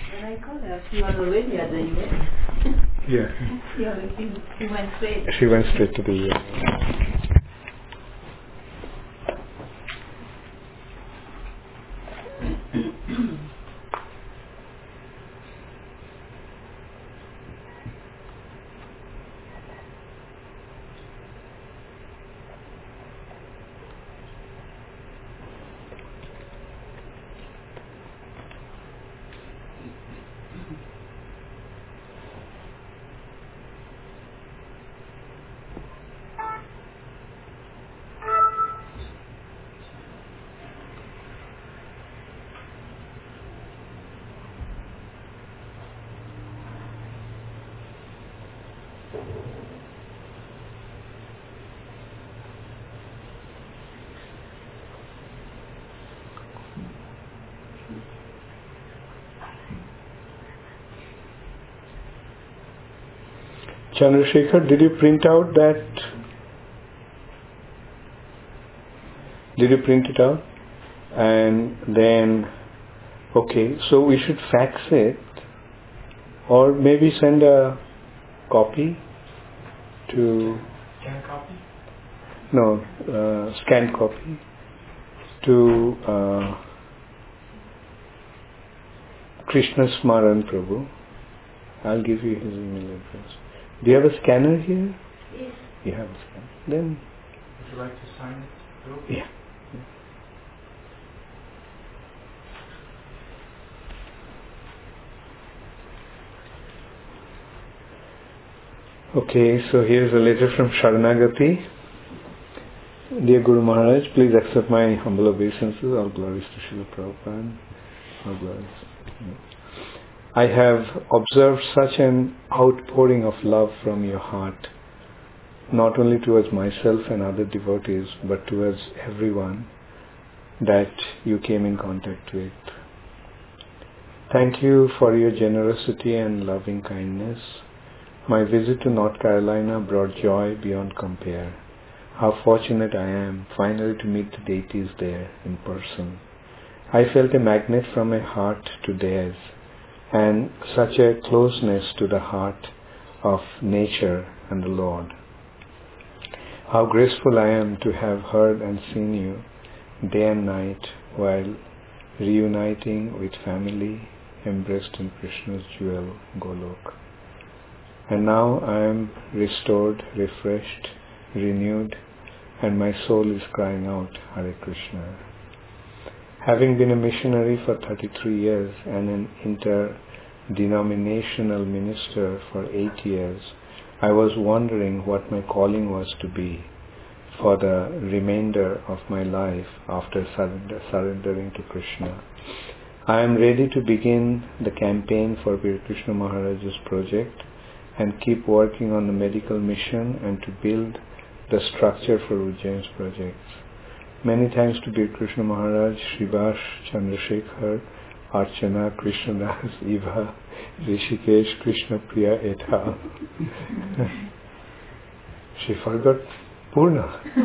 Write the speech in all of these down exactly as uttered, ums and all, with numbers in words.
When I called her, she was already at the event. Yeah. she, already, she went straight. She went straight to the event. Chandrasekhar, did you print out that? Did you print it out? And then, okay, so we should fax it or maybe send a copy to... Scan copy? No, uh, scanned copy to uh, Krishna Smaran Prabhu. I'll give you his email address. Do you have a scanner here? Yes. You have a scanner. Then... Would you like to sign it too? Yeah. Okay, so here's a letter from Sharanagati. Dear Guru Maharaj, please accept my humble obeisances. All glories to Srila Prabhupada. All glories. I have observed such an outpouring of love from your heart, not only towards myself and other devotees, but towards everyone that you came in contact with. Thank you for your generosity and loving kindness. My visit to North Carolina brought joy beyond compare. How fortunate I am finally to meet the deities there in person. I felt a magnet from my heart to theirs, and such a closeness to the heart of nature and the Lord. How graceful I am to have heard and seen you day and night while reuniting with family embraced in Krishna's jewel Golok. And now I am restored, refreshed, renewed, and my soul is crying out, Hare Krishna. Having been a missionary for thirty-three years and an interdenominational minister for eight years, I was wondering what my calling was to be for the remainder of my life after surrender, surrendering to Krishna. I am ready to begin the campaign for Bir Krishna Maharaj's project and keep working on the medical mission and to build the structure for Ujjain's projects. Many thanks to Bir Krishna Maharaj, Srivas, Chandrasekhar, Archana, Krishnadas, Eva, Rishikesh, Krishna Priya, et al. She forgot Purna.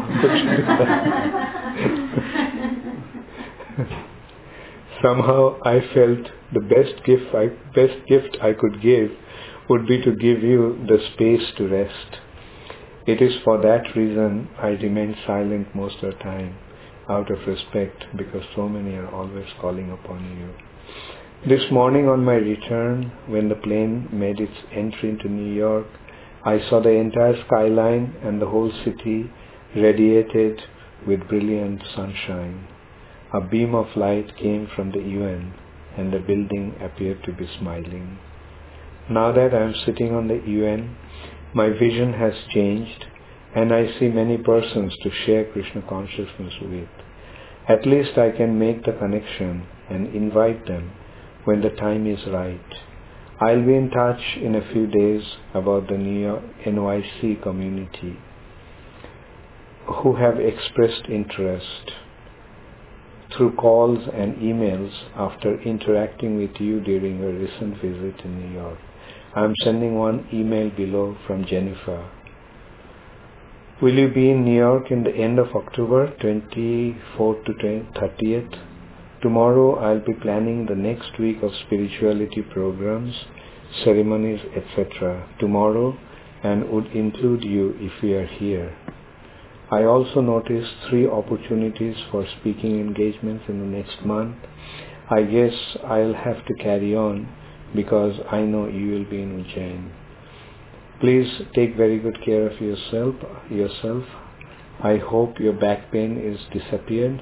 Somehow I felt the best gift I, best gift I could give would be to give you the space to rest. It is for that reason I remain silent most of the time, out of respect, because so many are always calling upon you. This morning on my return, when the plane made its entry into New York, I saw the entire skyline and the whole city radiated with brilliant sunshine. A beam of light came from the U N and the building appeared to be smiling. Now that I am sitting on the U N, my vision has changed and I see many persons to share Krishna consciousness with. At least I can make the connection and invite them when the time is right. I'll be in touch in a few days about the New York N Y C community who have expressed interest through calls and emails after interacting with you during a recent visit in New York. I am sending one email below from Jennifer. Will you be in New York in the end of October, twenty-fourth to thirtieth, Tomorrow I'll be planning the next week of spirituality programs, ceremonies, et cetera. Tomorrow, and would include you if we are here. I also noticed three opportunities for speaking engagements in the next month. I guess I'll have to carry on because I know you will be in Ujjain. Please take very good care of yourself. Yourself. I hope your back pain is disappeared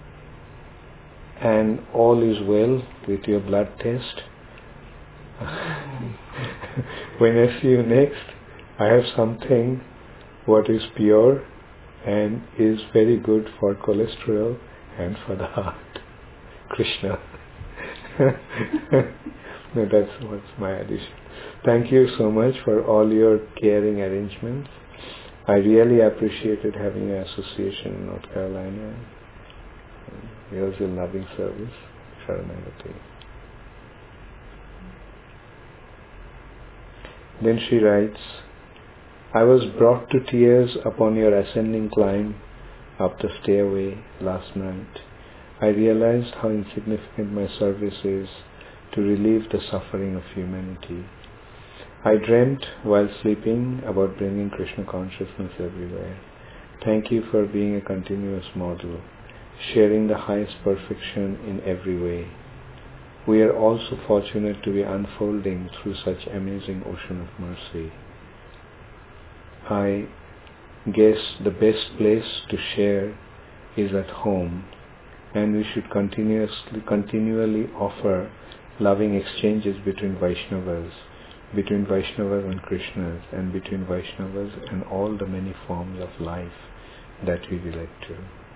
and all is well with your blood test. When I see you next, I have something what is pure and is very good for cholesterol and for the heart. Krishna. No, that's what's my addition. Thank you so much for all your caring arrangements. I really appreciated having an association in North Carolina. Yours your loving service, Sharanagati. Then she writes, I was brought to tears upon your ascending climb up the stairway last night. I realized how insignificant my service is to relieve the suffering of humanity. I dreamt while sleeping about bringing Krishna consciousness everywhere. Thank you for being a continuous model, sharing the highest perfection in every way. We are also fortunate to be unfolding through such amazing ocean of mercy. I guess the best place to share is at home, and we should continuously, continually offer loving exchanges between Vaishnavas, between Vaishnavas and Krishnas, and between Vaishnavas and all the many forms of life that we relate to.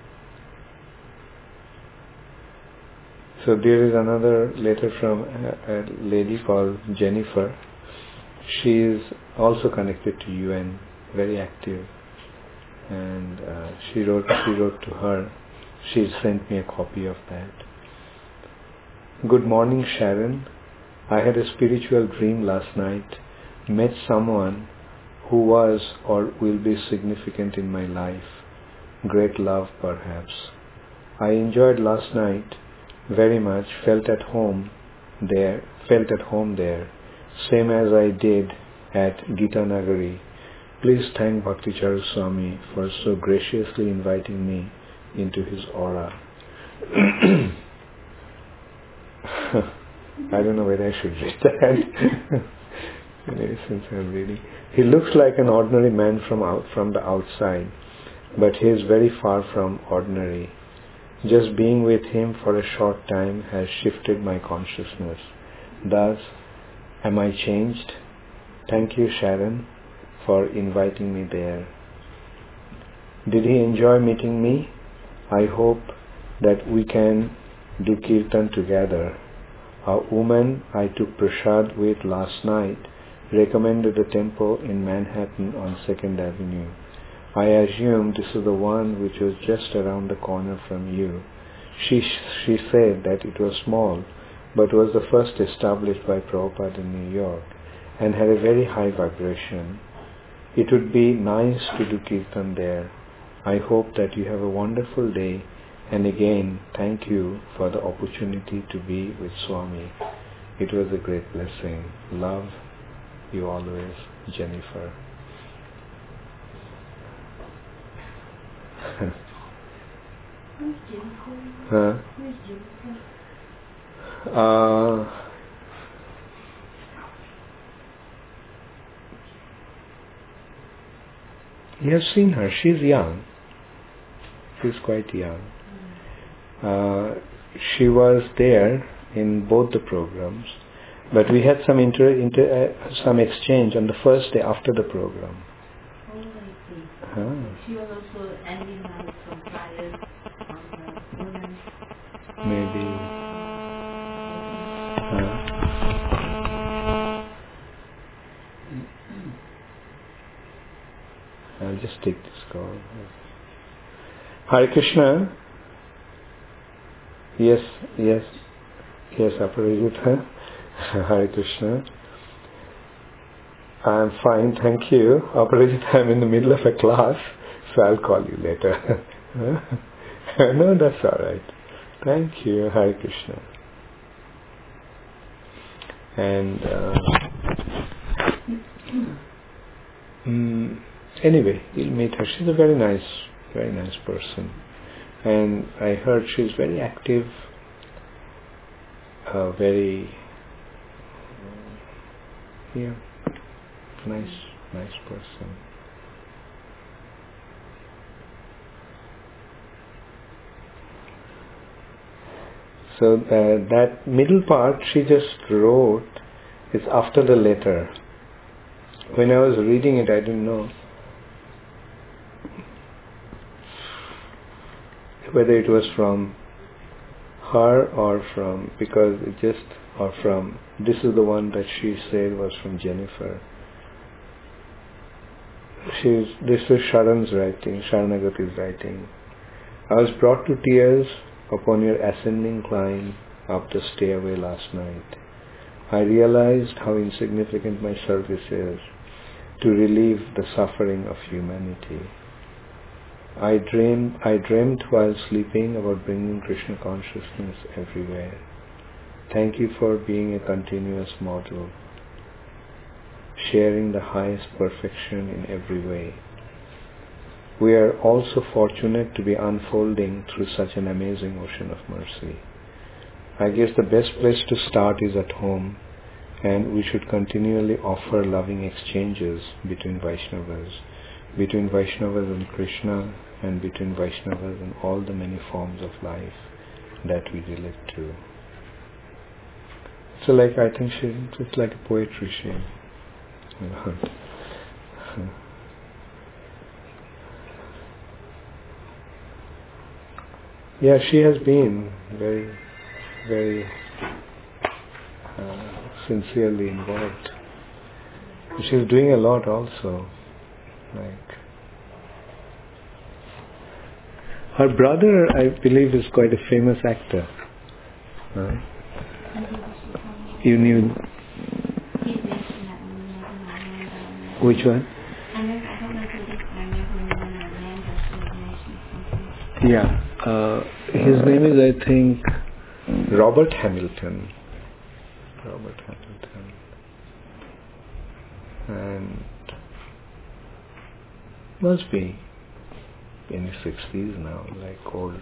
So there is another letter from a, a lady called Jennifer. She is also connected to U N, very active, and uh, she wrote she wrote to her. She sent me a copy of that. Good morning, Sharon. I had a spiritual dream last night, met someone who was or will be significant in my life. Great love, perhaps. I enjoyed last night very much, felt at home there, felt at home there, same as I did at Gita Nagari. Please thank Bhakticharu Swami for so graciously inviting me into his aura. I don't know whether I should read that. Anyway, since I'm reading. He looks like an ordinary man from out from the outside, but he is very far from ordinary. Just being with him for a short time has shifted my consciousness. Thus, am I changed? Thank you, Sharon, for inviting me there. Did he enjoy meeting me? I hope that we can do kirtan together. A woman I took prasad with last night recommended a temple in Manhattan on second Avenue. I assume this is the one which was just around the corner from you. She she said that it was small, but was the first established by Prabhupada in New York, and had a very high vibration. It would be nice to do kirtan there. I hope that you have a wonderful day, and again, thank you for the opportunity to be with Swami. It was a great blessing. Love you always, Jennifer. Who's Jennifer? Huh? Who's Jennifer? Uh, you have seen her. She's young. She's quite young. Uh, she was there in both the programs, but we had some inter, inter uh, some exchange on the first day after the program. Oh, I see. Huh. She was also Andy Malik from Flyers on the women's. Maybe. Huh. I'll just take this call. Hare Krishna. Yes, yes, yes, Aparajita. Hare Krishna. I'm fine, thank you. Aparajita, I'm in the middle of a class, so I'll call you later. No, that's all right. Thank you. Hare Krishna. And uh, mm, anyway, you'll meet her. She's a very nice, very nice person. And I heard she's very active, uh, very, yeah, nice, nice person. So uh, that middle part she just wrote is after the letter. When I was reading it, I didn't know whether it was from her or from, because it just, or from, this is the one that she said was from Jennifer. She's, this is Sharan's writing, Sharanagati's writing. I was brought to tears upon your ascending climb up the stairway last night. I realized how insignificant my service is to relieve the suffering of humanity. I dreamed, I dreamt while sleeping about bringing Krishna consciousness everywhere. Thank you for being a continuous model, sharing the highest perfection in every way. We are also fortunate to be unfolding through such an amazing ocean of mercy. I guess the best place to start is at home, and we should continually offer loving exchanges between Vaishnavas, between Vaishnavas and Krishna, and between Vaishnavas and all the many forms of life that we relate to. So like, I think she, it's like a poetry she, you know. Yeah, she has been very, very uh, sincerely involved. She's doing a lot also. Like, her brother, I believe, is quite a famous actor. Huh? You knew? Which one? Yeah. Uh, his name is, I think, Robert Hamilton. Robert Hamilton. And must be in his sixties now, like old.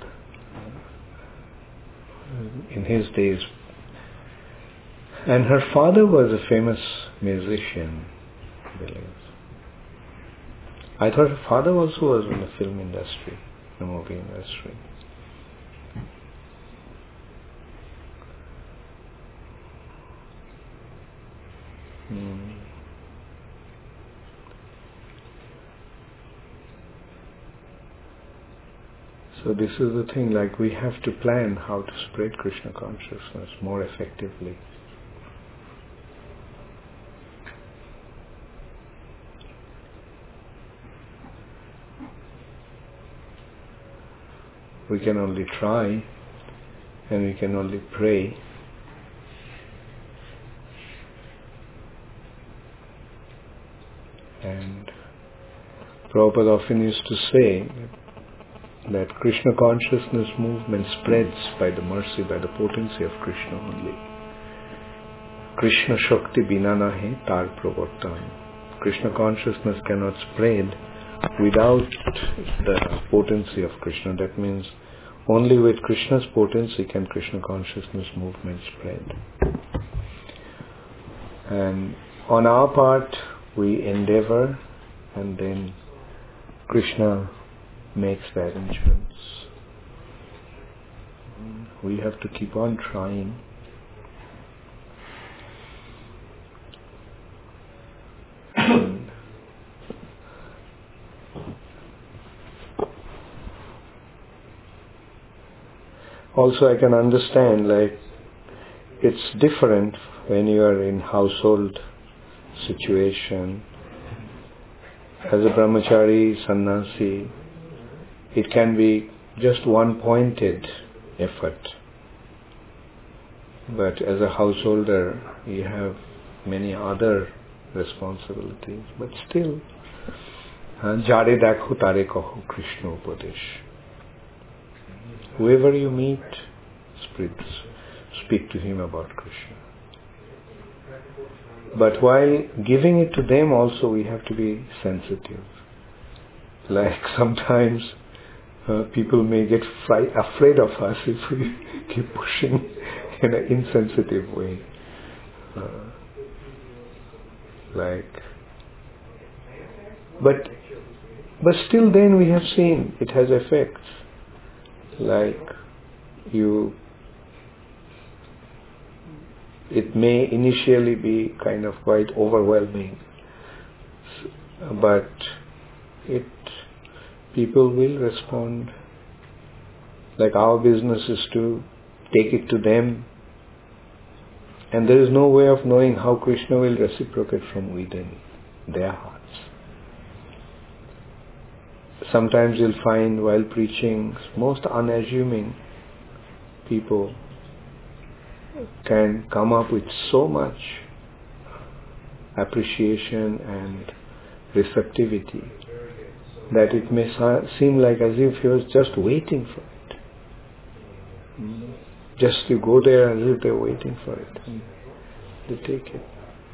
In his days. And her father was a famous musician, I believe. I thought her father also was in the film industry, the movie industry. Hmm. So this is the thing, like we have to plan how to spread Krishna consciousness more effectively. We can only try and we can only pray. And Prabhupada often used to say that Krishna consciousness movement spreads by the mercy, by the potency of Krishna only. Krishna Shakti bina nahi tar pravartan. Krishna consciousness cannot spread without the potency of Krishna. That means only with Krishna's potency can Krishna consciousness movement spread. And on our part, we endeavor, and then Krishna makes the arrangements. We have to keep on trying. And also I can understand, like, it's different when you are in household situation. As a brahmachari, sannyasi, it can be just one pointed effort. But as a householder, you have many other responsibilities. But still, jare dakho tare kaho Krishna upadesh. Whoever you meet, spirits speak to him about Krishna. But while giving it to them also we have to be sensitive. Like sometimes uh, people may get fri- afraid of us if we keep pushing in an insensitive way. Uh, like, but but still then we have seen it has effects. Like you, it may initially be kind of quite overwhelming, but it people will respond. Like our business is to take it to them, and there is no way of knowing how Krishna will reciprocate from within their hearts. Sometimes you'll find while preaching, most unassuming people can come up with so much appreciation and receptivity that it may seem like as if he was just waiting for it. Mm. Just you go there as if they're waiting for it. And they take it.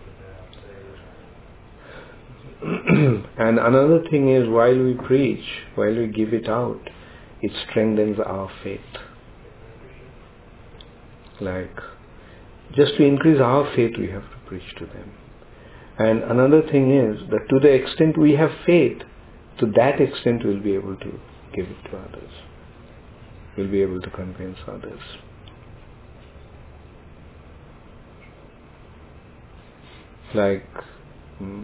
And another thing is, while we preach, while we give it out, it strengthens our faith. Like, just to increase our faith, we have to preach to them. And another thing is that to the extent we have faith, to that extent we'll be able to give it to others. We'll be able to convince others. Like, hmm,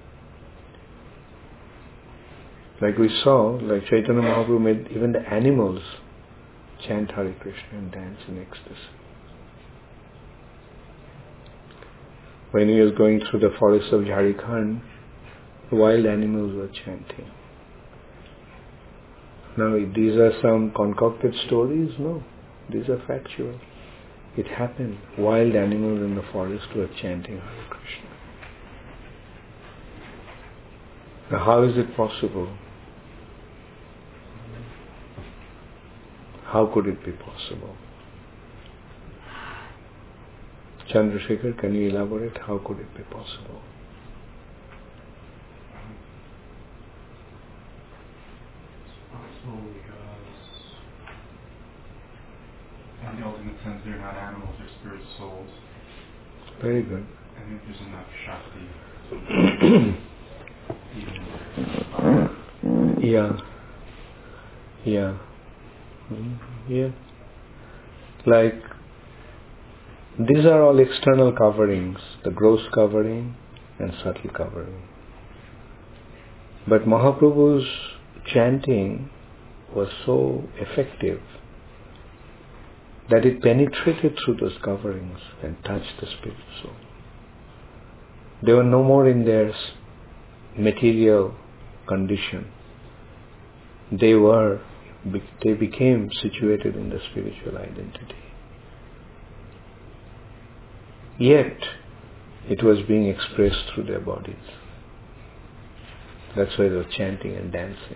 like we saw, like Chaitanya Mahaprabhu made even the animals chant Hare Krishna and dance in ecstasy. When he was going through the forests of Jharkhand, wild animals were chanting. Now, these are some concocted stories? No, these are factual. It happened. Wild animals in the forest were chanting Hare Krishna. Now, how is it possible? How could it be possible? Chandrasekhar, can you elaborate? How could it be possible? It's possible because, in the ultimate sense, they're not animals, they're spirit souls. Very good. I think there's enough Shakti. Even Yeah. Yeah. Mm, yeah. Like, these are all external coverings, the gross covering and subtle covering. But Mahaprabhu's chanting was so effective that it penetrated through those coverings and touched the spirit soul. They were no more in their material condition. They were, they became situated in the spiritual identity. Yet, it was being expressed through their bodies. That's why they were chanting and dancing.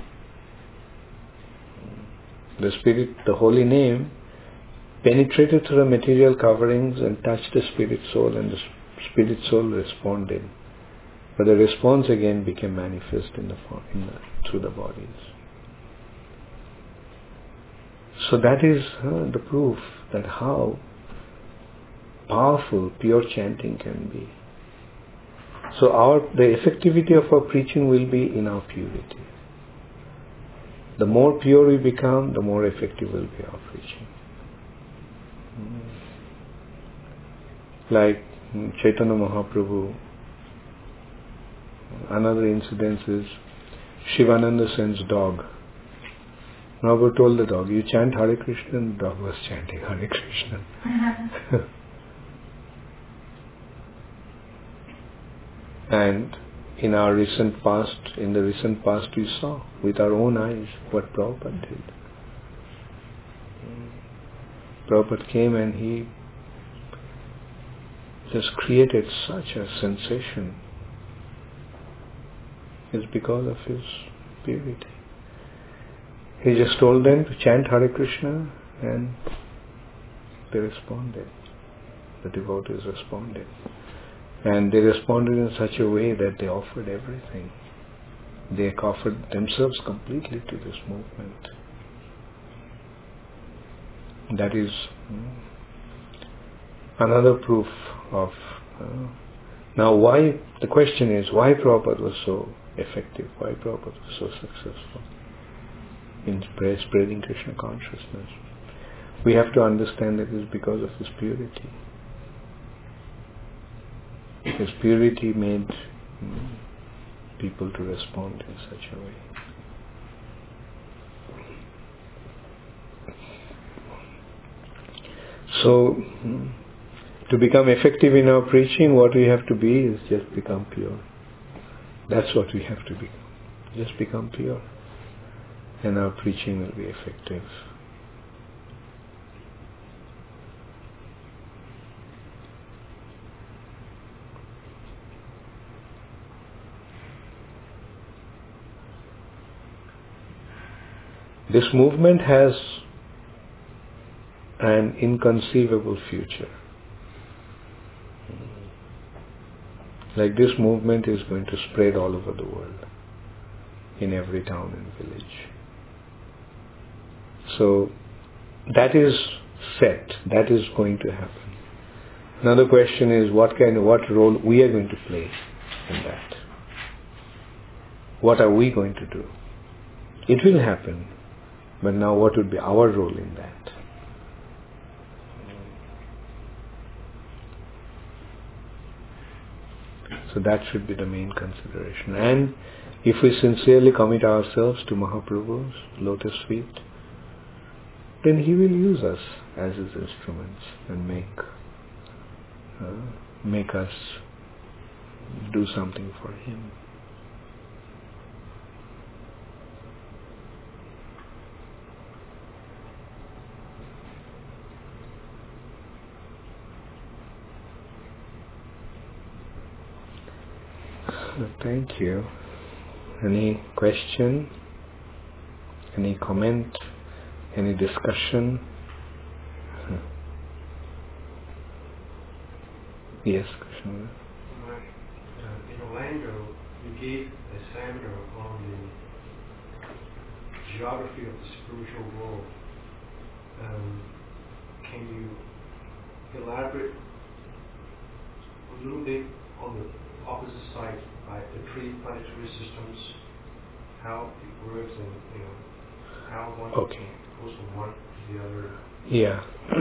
The spirit, the holy name, penetrated through the material coverings and touched the spirit soul, and the spirit soul responded. But the response again became manifest in the, in the through the bodies. So that is uh, the proof that how powerful pure chanting can be. So our the effectivity of our preaching will be in our purity. The more pure we become, the more effective will be our preaching. Like Chaitanya Mahaprabhu, another incident is Shivananda Sen's dog. Mahaprabhu told the dog, you chant Hare Krishna, and the dog was chanting Hare Krishna. And in our recent past, in the recent past we saw with our own eyes what Prabhupada did. Prabhupada came and he just created such a sensation. It's because of his purity. He just told them to chant Hare Krishna and they responded. The devotees responded. And they responded in such a way that they offered everything. They offered themselves completely to this movement. That is mm, another proof of... Uh, now why, the question is, why Prabhupada was so effective? Why Prabhupada was so successful in spreading Krishna consciousness? We have to understand that it is because of his purity. His purity made mm, people to respond in such a way. So, mm, to become effective in our preaching, what we have to be is just become pure. That's what we have to be. Just become pure. And our preaching will be effective. This movement has an inconceivable future. Like this movement is going to spread all over the world, in every town and village. So that is set, that is going to happen. Another question is what kind of, what role we are going to play in that. What are we going to do? It will happen, but now what would be our role in that? So that should be the main consideration. And if we sincerely commit ourselves to Mahaprabhu's lotus feet, then he will use us as his instruments and make uh, make us do something for him. Thank you. Any question? Any comment? Any discussion? Yes, Krishna. Uh, in Orlando, you gave a seminar on the geography of the spiritual world. Um, can you elaborate a little bit on the opposite side, like the three planetary systems, how it works, and you know how one okay. goes from one to the other? Yeah.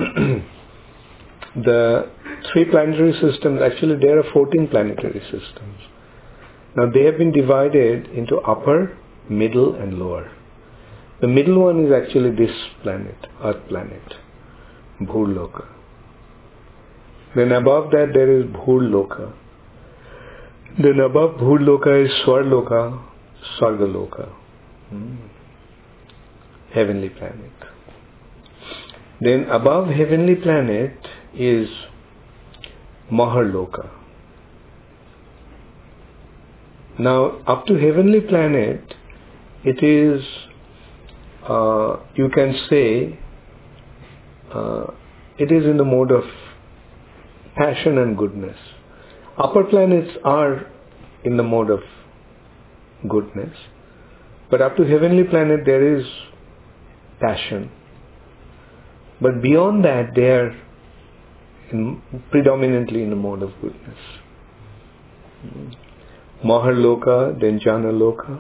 The three planetary systems, actually there are fourteen planetary systems. Now they have been divided into upper, middle and lower. The middle one is actually this planet, Earth planet, Bhurloka. Then above that there is Bhurloka. Then above Bhurloka is Swarloka, Sargaloka, hmm. heavenly planet. Then above heavenly planet is Maharloka. Now up to heavenly planet, it is, uh, you can say, uh, it is in the mode of passion and goodness. Upper planets are in the mode of goodness, but up to heavenly planet there is passion. But beyond that they are in, predominantly in the mode of goodness. Maharloka, then Janaloka,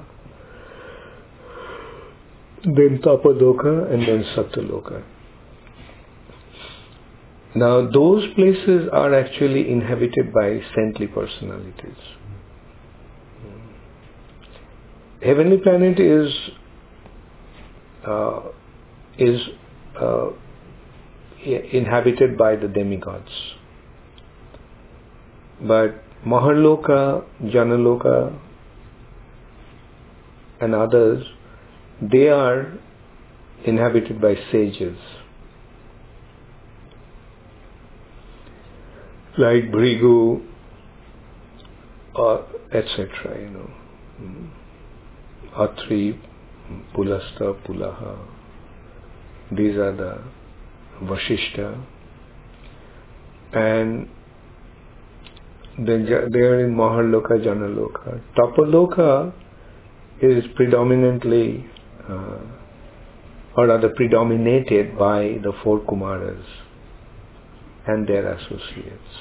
then Tapaloka, and then Satyaloka. Now those places are actually inhabited by saintly personalities. Heavenly planet is uh, is uh, inhabited by the demigods. But Maharloka, Janaloka and others, they are inhabited by sages. Like Bhrigu, uh, et cetera, you know. Mm. Atri, Pulasta, Pulaha. These are the Vashishta, and they they are in Maharloka, Janaloka. Tapaloka is predominantly, uh, or rather predominated by the four Kumaras and their associates.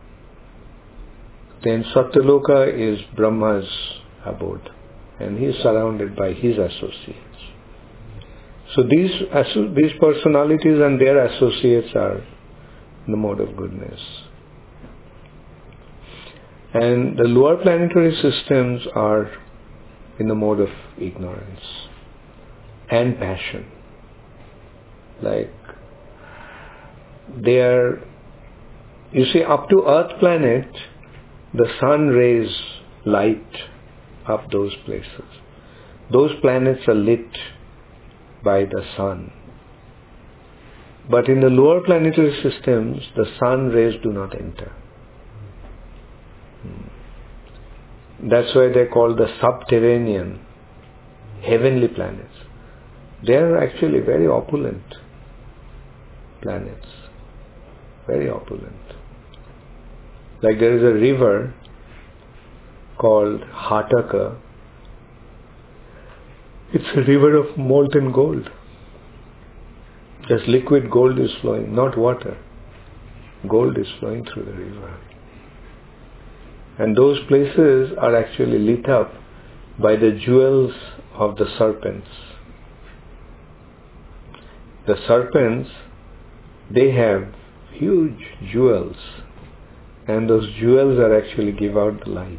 Then Satyaloka is Brahma's abode, and he is surrounded by his associates. So these these personalities and their associates are the mode of goodness. And the lower planetary systems are in the mode of ignorance and passion. Like they are, you see, up to Earth planet, the sun rays light up those places. Those planets are lit by the sun. But in the lower planetary systems, the sun rays do not enter. That's why they're called the subterranean, heavenly planets. They are actually very opulent planets. Very opulent. Like there is a river called Hataka. It's a river of molten gold. Just liquid gold is flowing, not water. Gold is flowing through the river. And those places are actually lit up by the jewels of the serpents. The serpents, they have huge jewels, and those jewels are actually give out the light.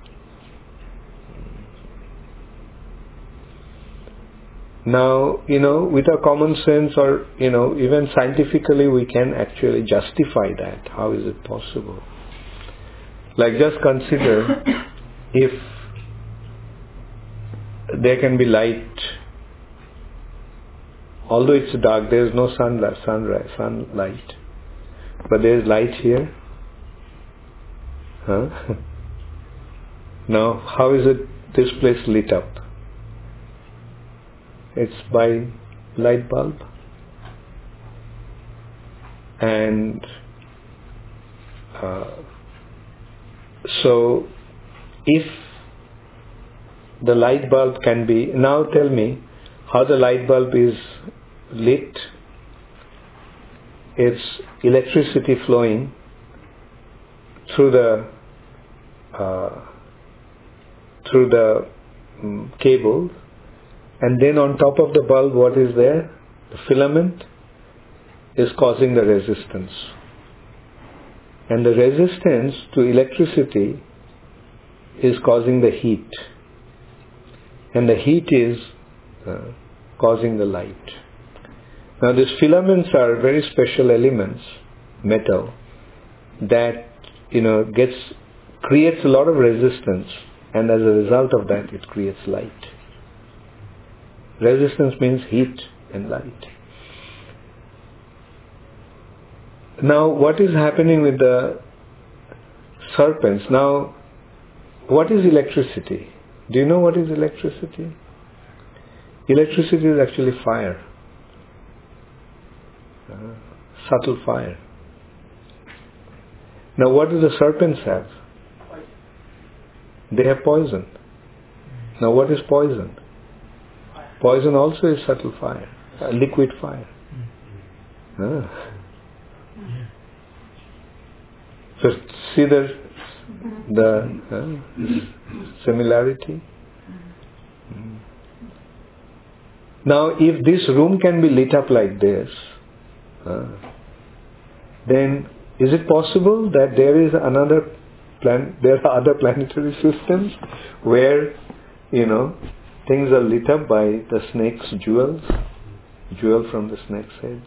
Now, you know, with our common sense or, you know, even scientifically we can actually justify that. How is it possible? Like just consider if there can be light, although it's dark, there is no sunlight, sunrise, sunlight, but there is light here. Huh? Now, how is it this place lit up? It's by light bulb. And uh, so if the light bulb can be, now tell me how the light bulb is lit. It's electricity flowing through the uh, through the um, cable, and then on top of the bulb what is there? The filament is causing the resistance. And the resistance to electricity is causing the heat. And the heat is uh, causing the light. Now these filaments are very special elements, metal, that, you know, gets, creates a lot of resistance, and as a result of that it creates light. Resistance means heat and light. Now, what is happening with the serpents? Now, what is electricity? Do you know what is electricity? Electricity is actually fire. Uh, subtle fire. Now, what do the serpents have? They have poison. Now, what is poison? Poison also is subtle fire, uh, liquid fire. Ah. So see the the uh, similarity. Mm. Now, if this room can be lit up like this, uh, then is it possible that there is another plan? There are other planetary systems where, you know, things are lit up by the snake's jewels, jewel from the snake's heads.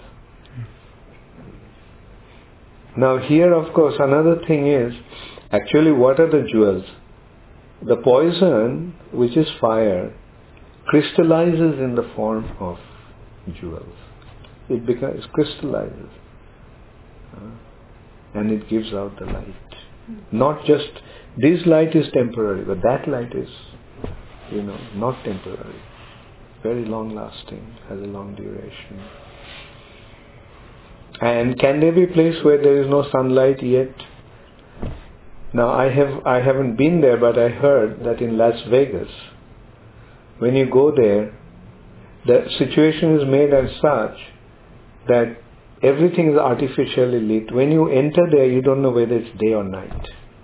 Now here, of course, another thing is, actually what are the jewels? The poison, which is fire, crystallizes in the form of jewels. It becomes, crystallizes. Uh, and it gives out the light. Not just, this light is temporary, but that light is, you know, not temporary. Very long lasting, has a long duration. And can there be a place where there is no sunlight yet? Now I have I haven't been there, but I heard that in Las Vegas, when you go there, the situation is made as such that everything is artificially lit. When you enter there, you don't know whether it's day or night.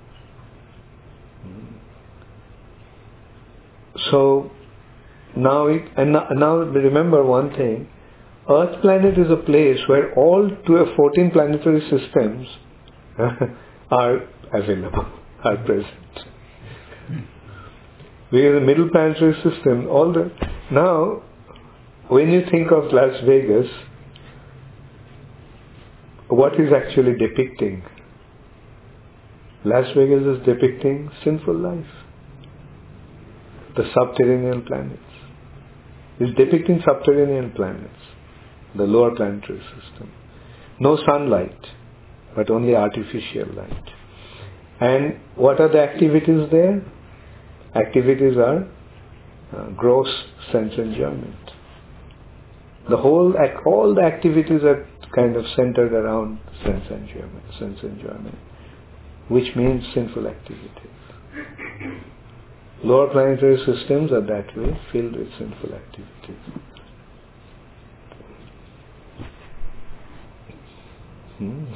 So now, it, and now remember one thing: Earth planet is a place where all fourteen planetary systems are available, are present. We are the middle planetary system. All the now, when you think of Las Vegas, what is actually depicting? Las Vegas is depicting sinful life. The subterranean planets. It's depicting subterranean planets, the lower planetary system. No sunlight, but only artificial light. And what are the activities there? Activities are uh, gross sense enjoyment. The whole, all the activities are kind of centered around sense enjoyment, sense enjoyment, which means sinful activities. Lower planetary systems are that way, filled with sinful activities. Hmm.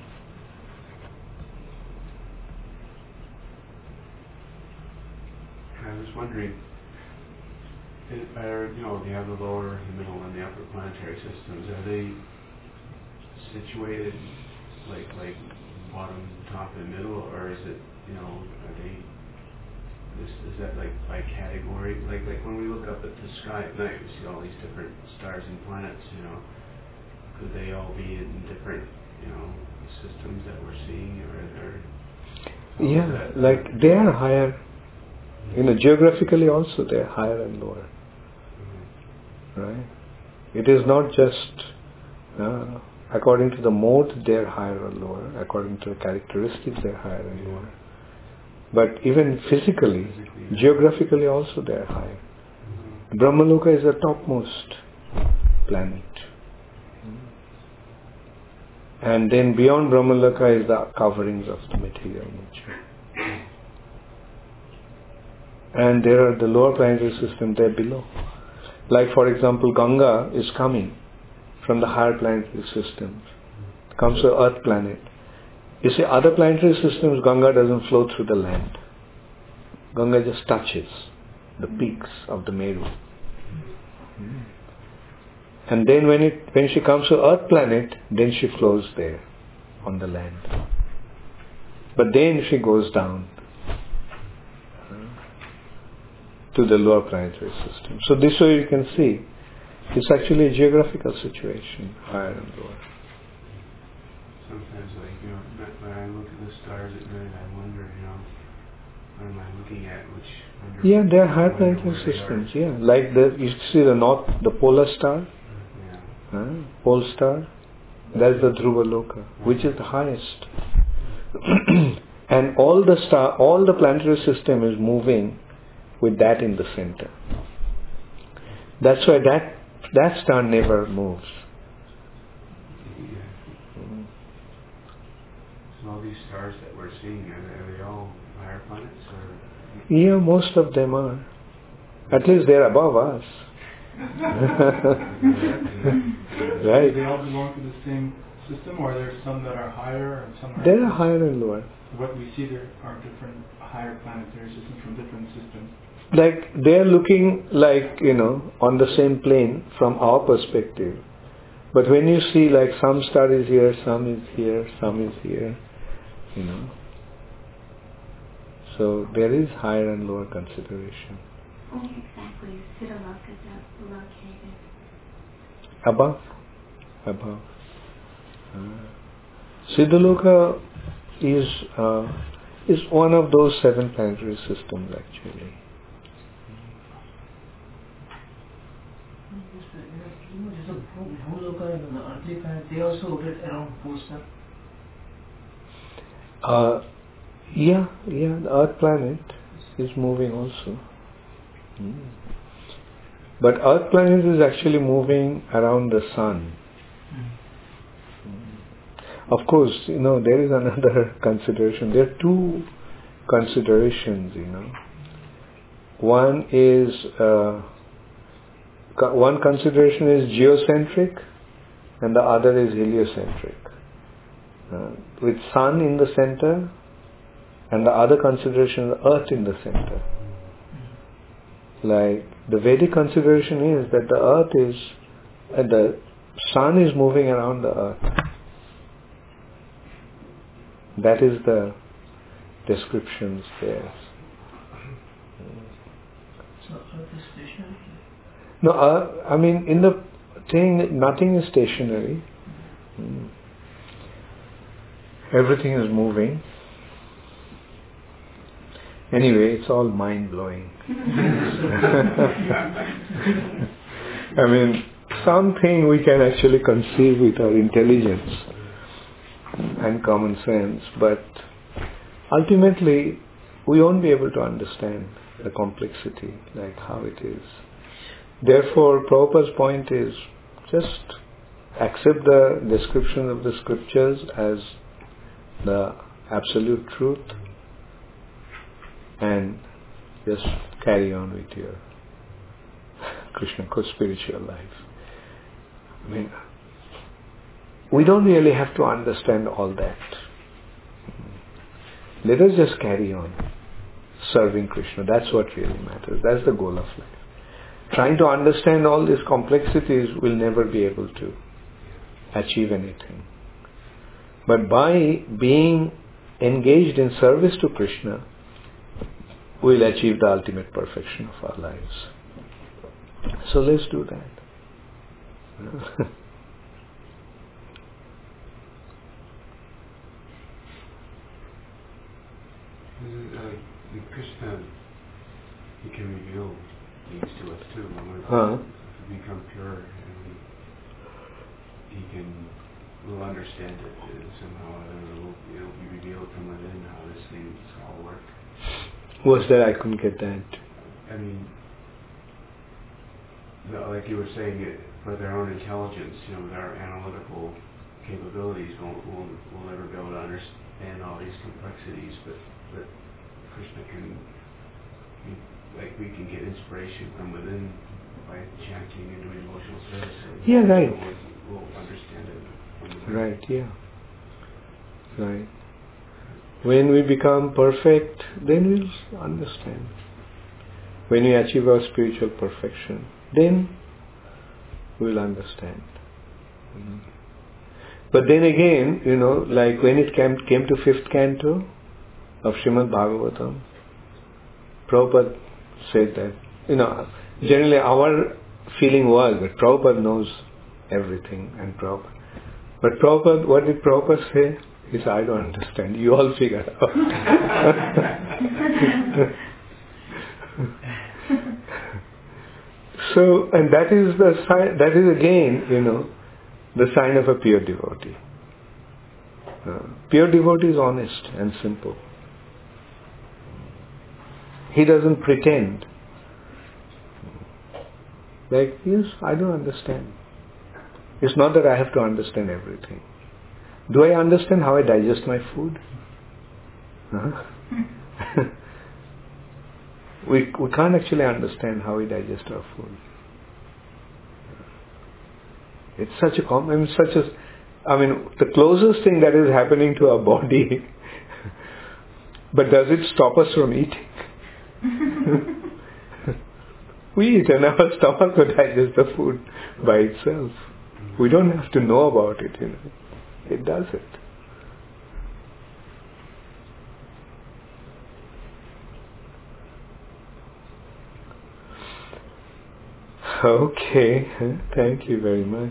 I was wondering, is, are, you know, you have the lower, the middle, and the upper planetary systems. Are they situated like like bottom, top, and middle, or is it, you know, are they? Is, is that like by category? Like like when we look up at the sky at night, we see all these different stars and planets. You know, could they all be in different, you know, systems that we're seeing, or? or yeah, like they are higher. You know, geographically also they are higher and lower. Mm-hmm. Right? It is not just uh, according to the mode they are higher or lower. According to the characteristics they are higher and lower. But even physically, physically geographically also they are higher. Mm-hmm. Brahmaloka is the topmost planet. Mm-hmm. And then beyond Brahmaloka is the coverings of the material nature. And there are the lower planetary system there below. Like for example, Ganga is coming from the higher planetary systems. Comes to Earth planet. You see, other planetary systems, Ganga doesn't flow through the land. Ganga just touches the peaks of the Meru. Mm. And then when it when she comes to Earth planet, then she flows there on the land. But then she goes down to the lower planetary system. So this way you can see, it's actually a geographical situation, higher and lower. Sometimes, like, you know, when I look at the stars at night, I wonder, you know, what am I looking at? Which wonder, yeah, they are higher planetary systems. Yeah, like the you see the north, the polar star, yeah. huh? Pole star. That's the Dhruva Loka, which is the highest. And all the star, all the planetary system is moving with that in the center. That's why that that star never moves. So all these stars that we're seeing, are they, are they all higher planets? Or? Yeah, most of them are. At least they're above us. Right. Do they all belong to the same system, or are there some that are higher and some are... There are higher and lower. What we see there are different higher planetary systems from different systems. Like they're looking like, you know, on the same plane from our perspective. But when you see like some star is here, some is here, some is here, you know. So there is higher and lower consideration. Where exactly is Siddhaloka located? Above. Above. Uh, Siddhaloka is uh, is one of those seven planetary systems actually. Bhuloka and the earthly planet, they also orbit around pole star? Uh, yeah, yeah, the Earth planet is moving also. Mm. But Earth planet is actually moving around the sun. Mm. Of course, you know, there is another consideration. There are two considerations, you know. One is, uh, co- one consideration is geocentric and the other is heliocentric. Uh, with sun in the center and the other consideration is earth in the center. Like the Vedic consideration is that the earth is, uh, the sun is moving around the earth. That is the descriptions there. So earth is stationary? No, uh, I mean in the thing, nothing is stationary. Mm. Everything is moving. Anyway, it's all mind-blowing. I mean, something we can actually conceive with our intelligence and common sense, but ultimately we won't be able to understand the complexity, like how it is. Therefore, Prabhupada's point is just accept the description of the scriptures as the absolute truth and just carry on with your Krishna spiritual life. I mean, we don't really have to understand all that. Let us just carry on serving Krishna. That's what really matters. That's the goal of life. Trying to understand all these complexities will never be able to achieve anything. But by being engaged in service to Krishna, we will achieve the ultimate perfection of our lives. So let's do that. This is, uh, the Krishna, he can reveal things to us too. When we Huh? become pure, and we, he can, we'll understand it uh, somehow. I don't know, it'll be revealed from within how this things all work. What's that? I couldn't get that. I mean, no, like you were saying, it, for their own intelligence, you know, their analytical capabilities won't, will will never be able to understand all these complexities, but, but Krishna can, we, like we can get inspiration from within by chanting and doing emotional service. And Yeah, right. We'll, we'll understand it from within. Right, yeah. Right. When we become perfect, then we'll understand. When we achieve our spiritual perfection, then we'll understand. Mm. But then again, you know, like when it came, came to fifth canto of Srimad Bhagavatam, Prabhupada said that, you know, generally our feeling was that Prabhupada knows everything and Prabhupada. But Prabhupada, what did Prabhupada say? He said, I don't understand. You all figure it out. So, and that is the sign, that is again, you know, the sign of a pure devotee. Uh, pure devotee is honest and simple. He doesn't pretend. Like, yes, I don't understand. It's not that I have to understand everything. Do I understand how I digest my food? Huh? we we can't actually understand how we digest our food. It's such a com- I mean, such a, I mean, the closest thing that is happening to our body. But does it stop us from eating? We eat and our stomach will digest the food by itself. We don't have to know about it, you know. It does it. Okay, thank you very much.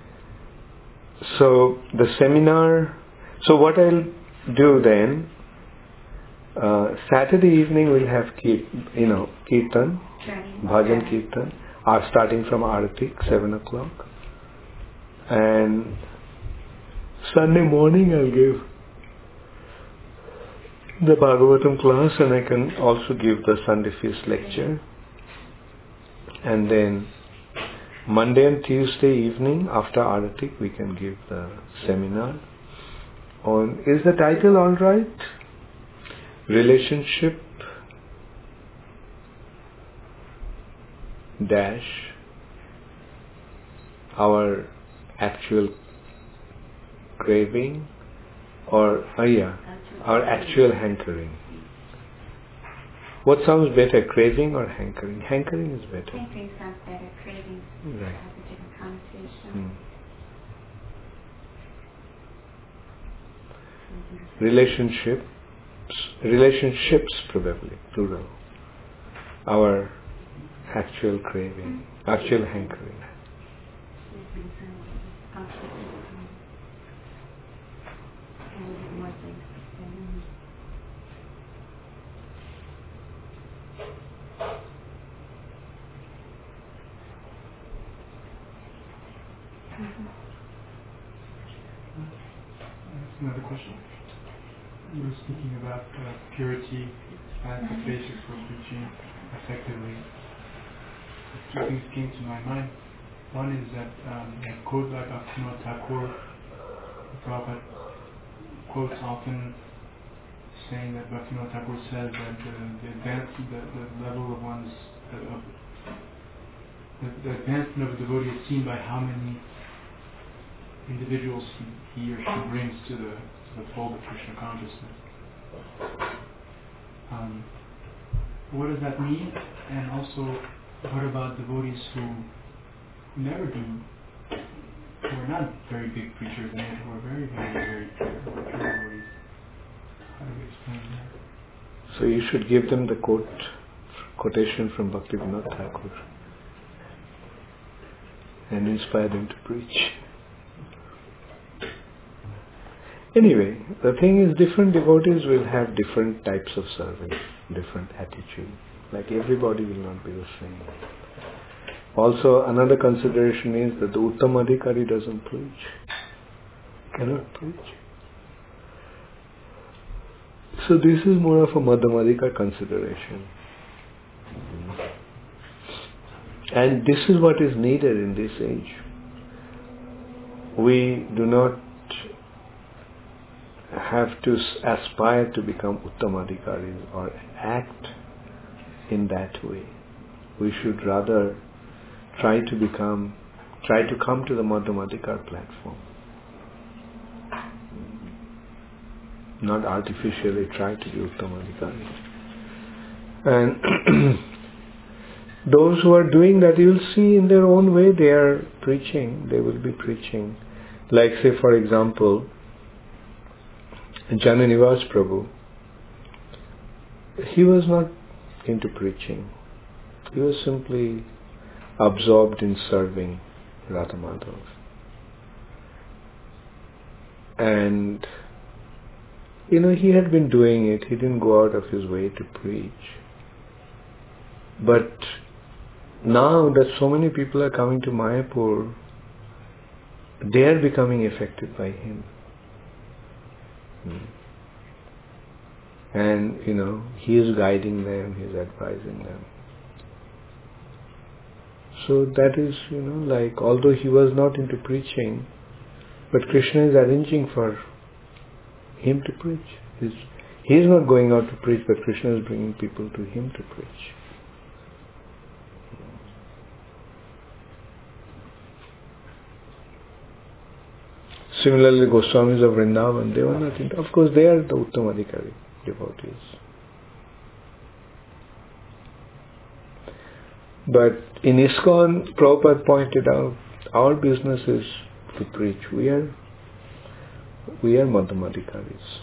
So the seminar, so what I'll do then, uh, Saturday evening we'll have Kir, you know, Kirtan, Bhajan Kirtan, are starting from Aratik, seven o'clock. And Sunday morning I'll give the Bhagavatam class, and I can also give the Sunday feast lecture. And then Monday and Tuesday evening after Aratik we can give the seminar. on, is the title all right? Relationship dash our actual craving, or oh yeah, our actual hankering. What sounds better, craving or hankering? Hankering is better. Hankering sounds better. Craving Right. has a different connotation. Hmm. Relationships, relationships probably, plural. Our actual craving, actual hankering. That's another question. You were speaking about uh, purity as the basis for preaching effectively. Two things came to my mind. One is that um, a quote by Bhaktivinoda Thakur, Prabhupada quotes often saying that Bhaktivinoda Thakur says that the, the advance, the, the level of one's, uh, of, the, the advancement of a devotee is seen by how many individuals he, he or she brings to the, to the fold of Krishna consciousness. Um, what does that mean? And also, what about devotees who never do, who are not very big preachers, and yet who are very, very, very pure, pure devotees? How do we explain that? So you should give them the quote, quotation from Bhaktivinoda Thakur and inspire them to preach. Anyway, the thing is, different devotees will have different types of service, different attitude. Like everybody will not be the same. Also, another consideration is that the Uttam Adhikari doesn't preach. Cannot preach. So this is more of a Madhyamadika consideration. And this is what is needed in this age. We do not have to aspire to become Uttamadhikaris or act in that way. We should rather try to become, try to come to the Madhyamadikar platform. Not artificially try to be Uttamadhikari. And those who are doing that, you will see in their own way they are preaching, they will be preaching. Like say for example, Jananivas Prabhu, he was not into preaching. He was simply absorbed in serving Radha Madhav. And, you know, he had been doing it. He didn't go out of his way to preach. But now that so many people are coming to Mayapur, they are becoming affected by him. And, you know, he is guiding them, he is advising them. So that is, you know, like, although he was not into preaching, but Krishna is arranging for him to preach. He's, he is not going out to preach, but Krishna is bringing people to him to preach. Similarly, Goswamis of Vrindavan, they were not into, of course they are the Uttamadhikari devotees. But in ISKCON, Prabhupada pointed out, our business is to preach. We are, we are Madhyamadhikaris.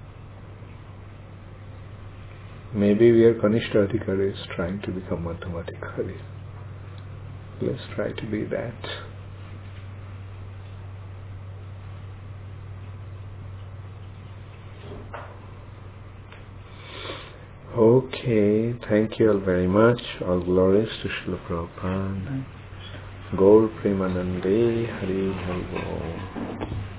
Maybe we are Kanishta Adhikaris trying to become Madhyamadhikaris. Let's try to be that. Okay, thank you all very much. All glories to Srila Prabhupada. Gaur Premanande Hari Hari Bol.